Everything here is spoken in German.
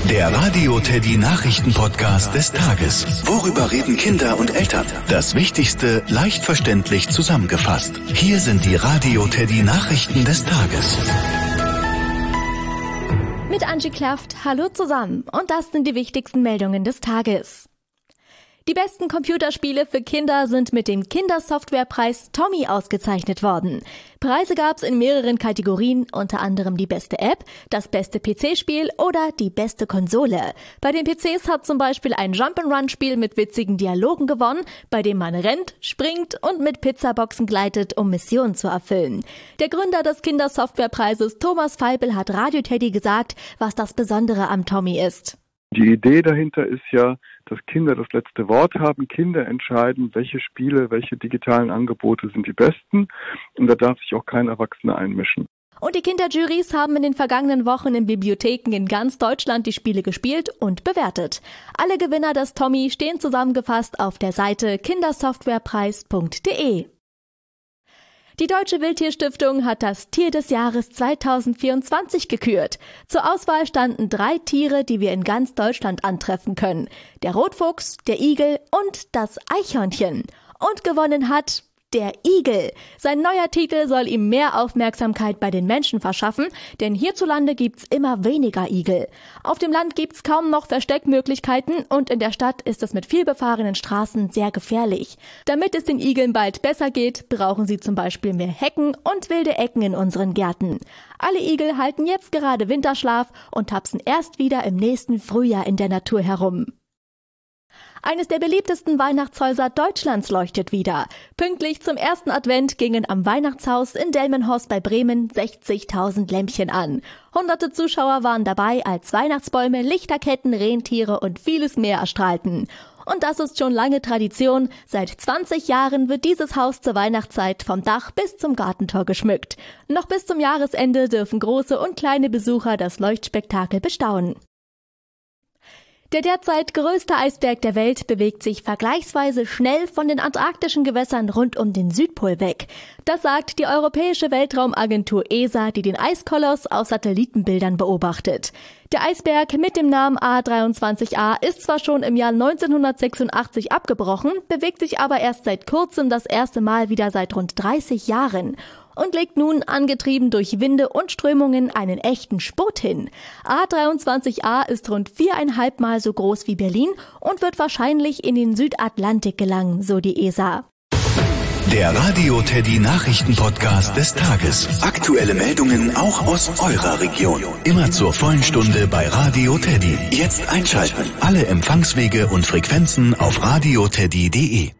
Der Radio Teddy Nachrichten-Podcast des Tages. Worüber reden Kinder und Eltern? Das Wichtigste leicht verständlich zusammengefasst. Hier sind die Radio Teddy Nachrichten des Tages. Mit Angie Klaft, hallo zusammen. Und das sind die wichtigsten Meldungen des Tages. Die besten Computerspiele für Kinder sind mit dem Kindersoftwarepreis Tommy ausgezeichnet worden. Preise gab's in mehreren Kategorien, unter anderem die beste App, das beste PC-Spiel oder die beste Konsole. Bei den PCs hat zum Beispiel ein Jump'n'Run-Spiel mit witzigen Dialogen gewonnen, bei dem man rennt, springt und mit Pizzaboxen gleitet, um Missionen zu erfüllen. Der Gründer des Kindersoftwarepreises, Thomas Feibel, hat Radio Teddy gesagt, was das Besondere am Tommy ist. Die Idee dahinter ist ja, dass Kinder das letzte Wort haben. Kinder entscheiden, welche Spiele, welche digitalen Angebote sind die besten. Und da darf sich auch kein Erwachsener einmischen. Und die Kinderjurys haben in den vergangenen Wochen in Bibliotheken in ganz Deutschland die Spiele gespielt und bewertet. Alle Gewinner des Tommy stehen zusammengefasst auf der Seite kindersoftwarepreis.de. Die Deutsche Wildtierstiftung hat das Tier des Jahres 2024 gekürt. Zur Auswahl standen 3 Tiere, die wir in ganz Deutschland antreffen können. Der Rotfuchs, der Igel und das Eichhörnchen. Und gewonnen hat der Igel. Sein neuer Titel soll ihm mehr Aufmerksamkeit bei den Menschen verschaffen, denn hierzulande gibt's immer weniger Igel. Auf dem Land gibt's kaum noch Versteckmöglichkeiten und in der Stadt ist es mit vielbefahrenen Straßen sehr gefährlich. Damit es den Igeln bald besser geht, brauchen sie zum Beispiel mehr Hecken und wilde Ecken in unseren Gärten. Alle Igel halten jetzt gerade Winterschlaf und tapsen erst wieder im nächsten Frühjahr in der Natur herum. Eines der beliebtesten Weihnachtshäuser Deutschlands leuchtet wieder. Pünktlich zum ersten Advent gingen am Weihnachtshaus in Delmenhorst bei Bremen 60.000 Lämpchen an. Hunderte Zuschauer waren dabei, als Weihnachtsbäume, Lichterketten, Rentiere und vieles mehr erstrahlten. Und das ist schon lange Tradition. Seit 20 Jahren wird dieses Haus zur Weihnachtszeit vom Dach bis zum Gartentor geschmückt. Noch bis zum Jahresende dürfen große und kleine Besucher das Leuchtspektakel bestaunen. Der derzeit größte Eisberg der Welt bewegt sich vergleichsweise schnell von den antarktischen Gewässern rund um den Südpol weg. Das sagt die Europäische Weltraumagentur ESA, die den Eiskoloss auf Satellitenbildern beobachtet. Der Eisberg mit dem Namen A23A ist zwar schon im Jahr 1986 abgebrochen, bewegt sich aber erst seit kurzem das erste Mal wieder seit rund 30 Jahren. Und legt nun, angetrieben durch Winde und Strömungen, einen echten Spurt hin. A23A ist rund 4,5 Mal so groß wie Berlin und wird wahrscheinlich in den Südatlantik gelangen, so die ESA. Der Radio Teddy Nachrichten-Podcast des Tages. Aktuelle Meldungen auch aus eurer Region. Immer zur vollen Stunde bei Radio Teddy. Jetzt einschalten. Alle Empfangswege und Frequenzen auf radioteddy.de.